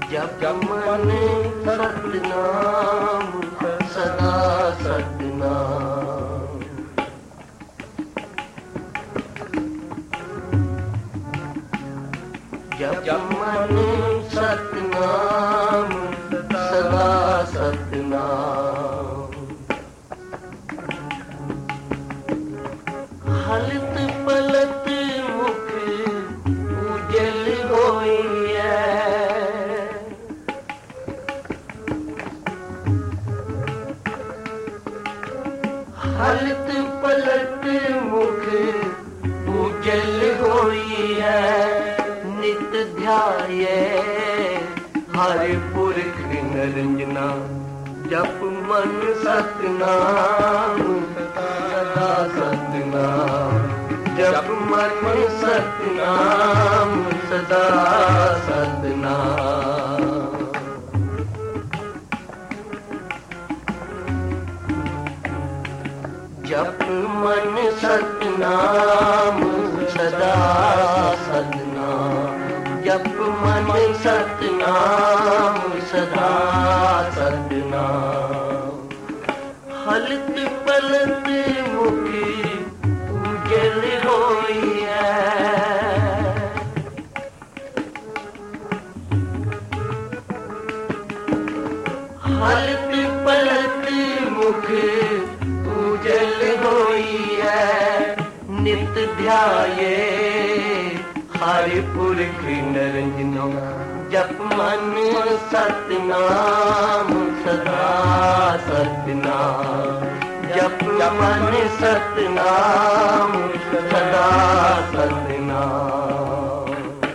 जप मन सतनाम सदा सतनाम। जप मन सतनाम सदा सतनाम। हलत पलत मुख उजल होई हलत पलट मुख उजल होई है। नित ध्याये हरि पुरख निरंजना। जप मन सतनाम सदा सतनाम। जप मन सतनाम सदा सतनाम। जप मन सतनाम सदा सतनाम। जप मन सतनाम सदा सतनाम। हलत पलत मुख उजल होई है। हलत पलत मुख उजल होई है। नित ध्याये हरि पुरख निरंजनो। जप मन सतनाम सदा सतनाम। जप मन सतनाम सदा सतनाम।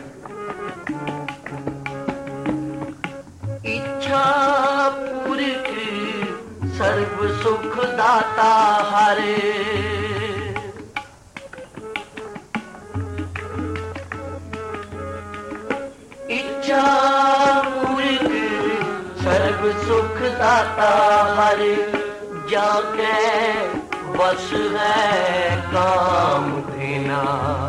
इच्छा पुरख सर्व सुख दाता हरे। इच्छा पुरख सर्व सुख दाता हरे। जाके बस है काम देना।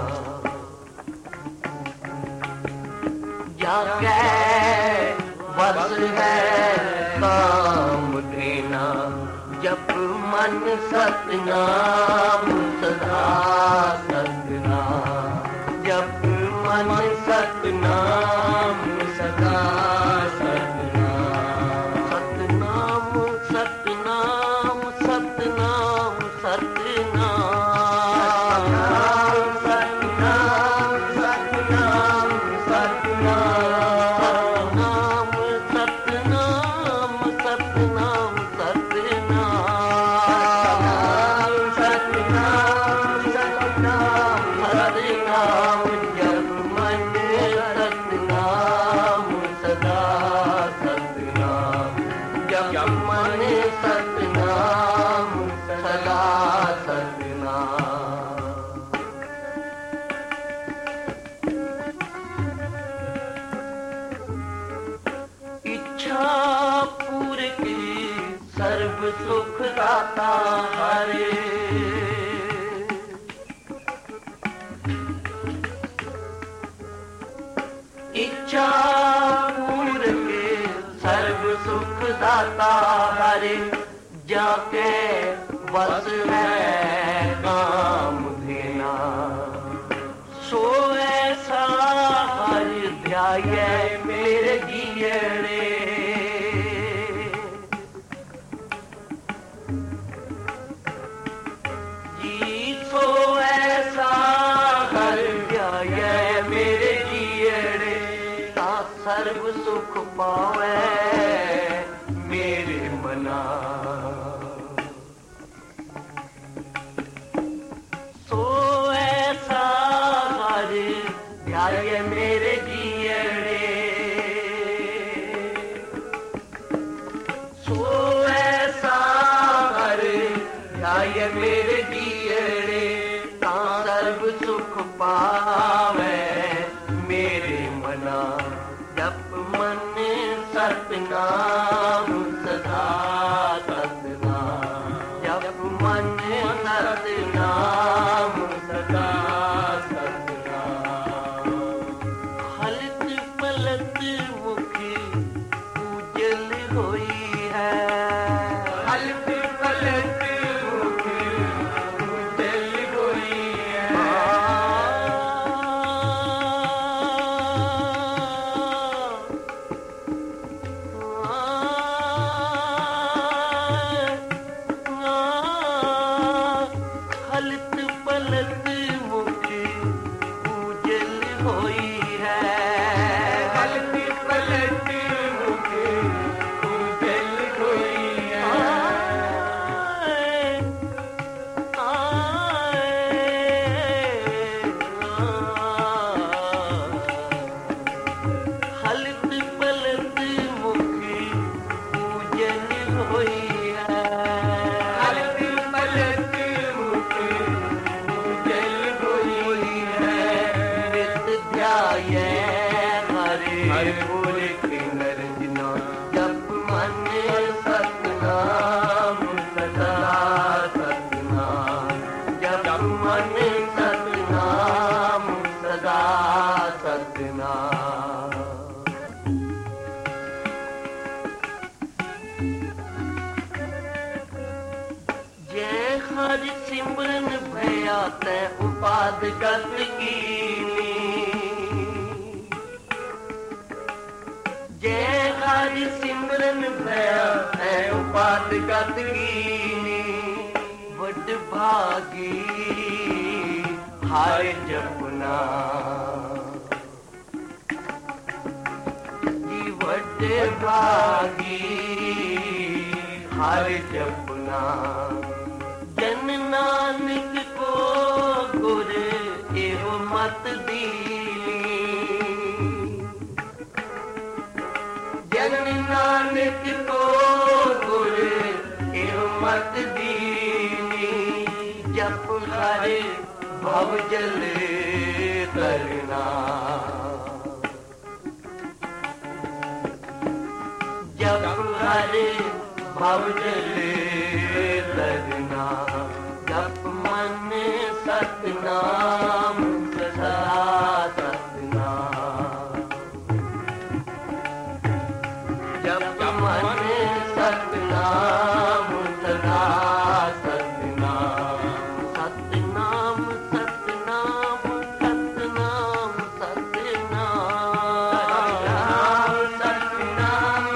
जाके बस है काम देना। जप मन सतनाम सदा सतनाम। जप मन सतनाम सदा सतनाम। सतनाम सतनाम सतनाम सतनाम। सतनाम सतनाम सतनाम। सतनाम सतनाम सतनाम। सतनाम सतनाम सतनाम। जप मन सतनाम सदा सतनाम। जप मन सतनाम सदा सतनाम। इच्छा पुरख सर्व सुख दाता हरे। इच्छा पुरख सर्व सुख दाता हरे। जाके बस है काम देना। सो ऐसा हरि ध्याये मेरे जियरे। जी सो ऐसा हरि ध्याये मेरे जियरे। ता सर्व सुख पावे मेरे मना। सो ऐसा हरि ध्याये मेरे जियरे। सो ऐसा हरि ध्याये मेरे जियरे। ता सर्व सुख पावे मेरे मना। जप मन सतनाम सदा सतनाम। जप मन सतनाम सदा सतनाम। हल होई है हल्की पलट मुके उजल होई है हल्क पलट मुके उजल होई है हल्क पलट मुके उजल होई है नित ध्याये हरे फूल की नरजना जप मन सतनाम सदा सतनाम जप मन सतनाम सदा सतनाम जय हरि सिमरन भया तै उपाद गत कीनी जय हरि सिमरन भया तै उपाद गत कीनी वड भागी हाय जपना जी वड भागी हाय जपना जन नानक को गुर एहो मत दीनी जन नानक को गुर एहो मत दीनी जप हरे भव जल तरना जप हरे भव जल तरना जप मन सतनाम सदा सतनाम जप मन सतनाम सदा सतनाम सतनाम सतनाम सतनाम सतनाम सतनाम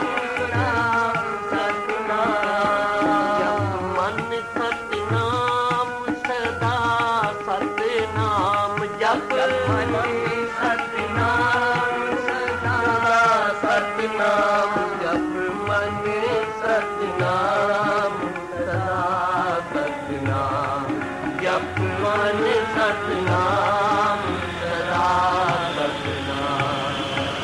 सतनाम मन सतनाम सदा सतनाम जप मन सतनाम सदा सतनाम जप मन सतनाम सदा सतनाम जप मन सतनाम सदा सतनाम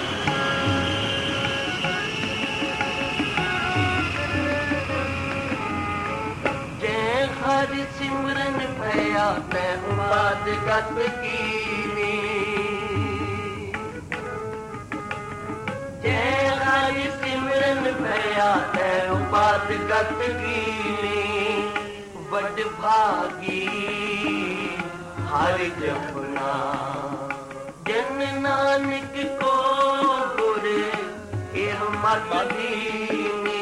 जय हरि सिमरन भया तै उपाद गत कीनी जय हरि सिमरन भया तै उपाद गत कीनी वड भागी हरि जपना जन नानक को गुर एहो मत दीनी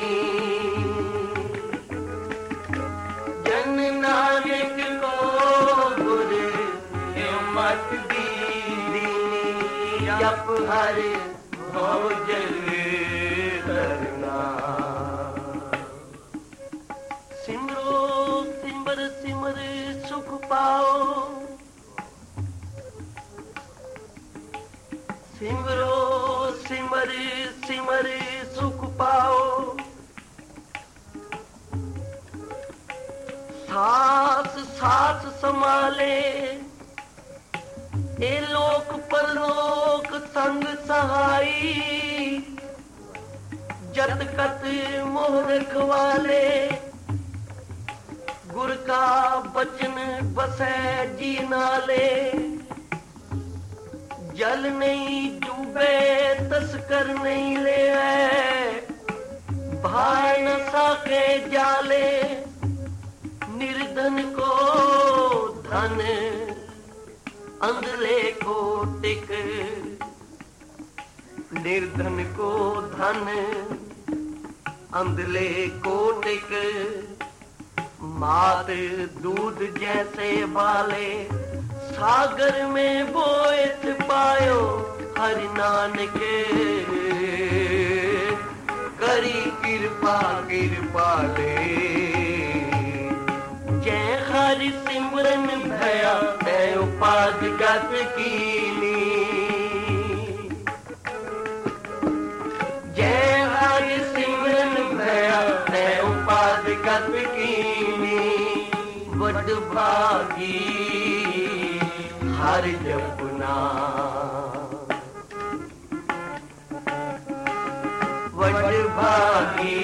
जन नानक को गुर एहो मत दीनी जप हरे भव जल तरना सिमरो सिमर सिमर सुख पाओ सिमरो सिमर सिमर सुख पाओ सास सास संभाले ए लोक परलोक संग सहाई जत कत मोह रखवाले गुर का बचन बसै जी नाले जल नहीं डूबे तस्कर नहीं ले भाई न साके जाले निर्धन को धन अंधले को टिक निर्धन को धन अंधले को टिक मात दूध जैसे वाले सागर में बोएत पायो हरि नानक करी कृपा कृपाले जय हरि सिमरन भया तै उपाद गत कीनी वडभागी हर जपना, वडभागी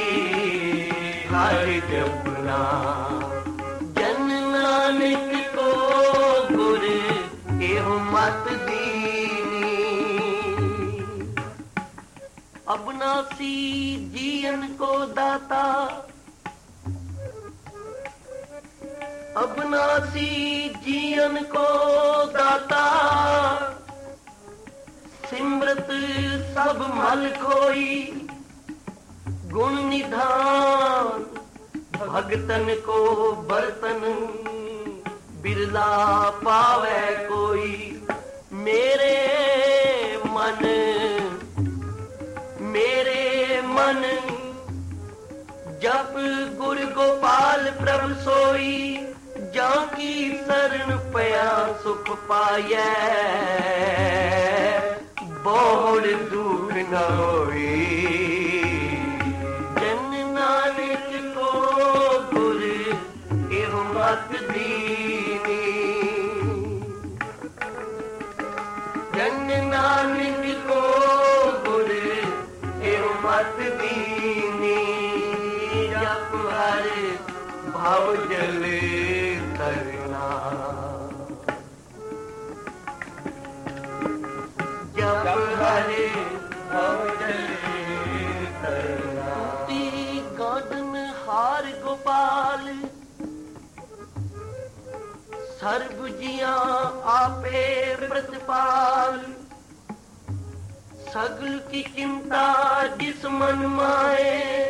हर जपना। जन नानक को गुर एहो मत दीनी, अबनासी जीवन को दाता, अबनासी जीवन को दाता। सिमरत सब मल खोई, गुण निधान भगतन को बर्तन बिरला पावे कोई। मेरे मन जप गुर गोपाल प्रभु सोई, जाकी शरण पया सुख पायै, बहुत दुख न होई। जन नानक को गुर एहो मत दीनी, जन नानक को गुर एहो मत दीनी। जप हर भाव जल तरना, जप हर भाव जल तरना। गार्डन हार गोपाल सर्व जियां आपे प्रतिपाल। सगल की चिंता जिस मन माए,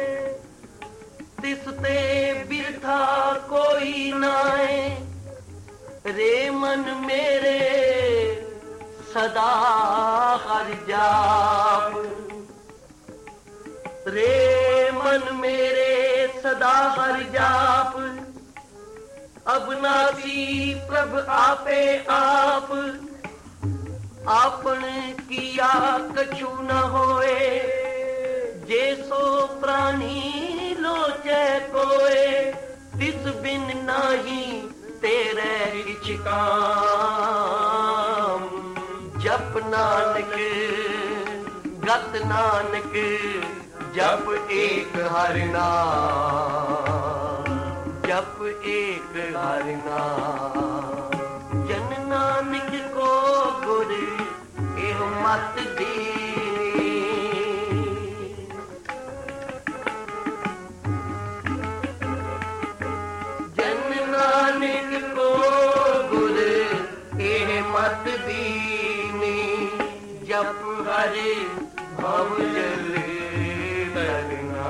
तिसते बिरथा कोई नाए। रे मन मेरे सदा हर जाप, रे मन मेरे सदा हर जाप। अबनासी प्रभ आपे आप, आपन किया कछु न होए। जे सो प्राणी लोचे कोए, तिस बिन नाही तेरे किछ काम। जप नानक गत नानक, जप एक हर नाम, जप एक हर नाम। जन नानक को गुर एहो मत दीनी, जन नानक को गुर एहो मत दीनी। जप हर भव जल तरना,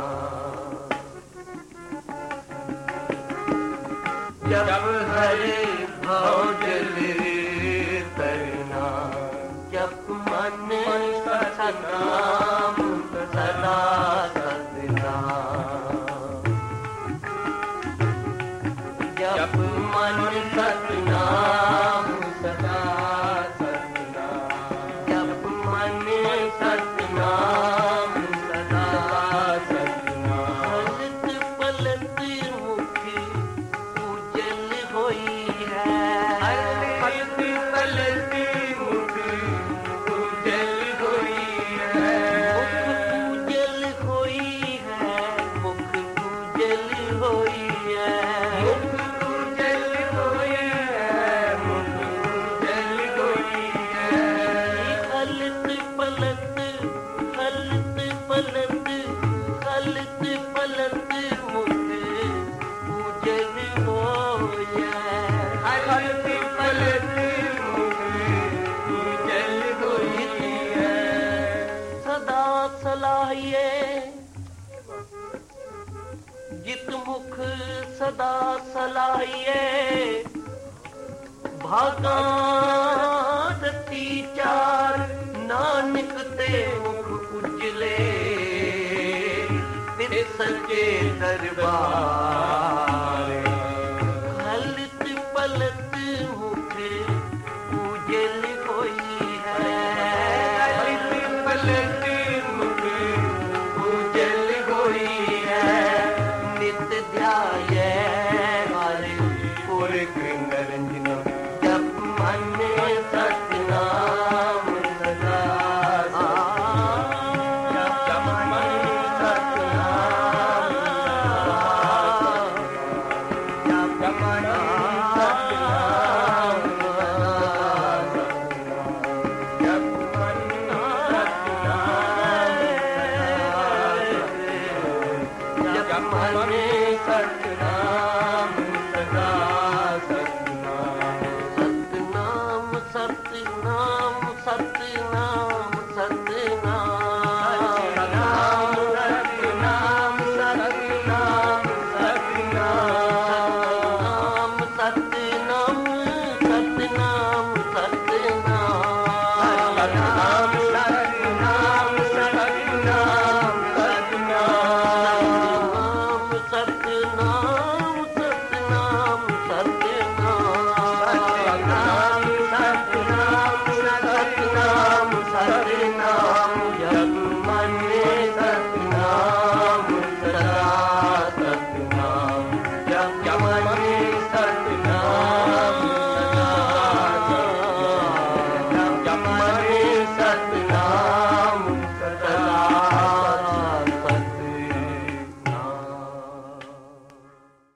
जप हर भव जल तरना। जप मन सतनाम सदा सतनाम, जप मन सतनाम सदा सतनाम। जप मन सतनाम सदा सतनाम। हलत पलत मुख उजल होई है, हलत पलत मुख उजल होई है। मुख उजल होई है, मुख उजल होई है। मुख उजल होई है, मुख उजल होई है। हलत पलत हलत पलत हलत पलत मुख उजल होई है। हलत पलत मुख उजल होई है। सदा सलाहिए जित मुख सदा सलाहिए। भागा रती चार नानक ते मुख उजले, तेरे सच्चे दरबार। हलत पलत मुख उजल होई है, हलत पलत मुख उजल होई है। नित ध्याये हर ਸਤਨਾਮ ਸਤਨਾਮ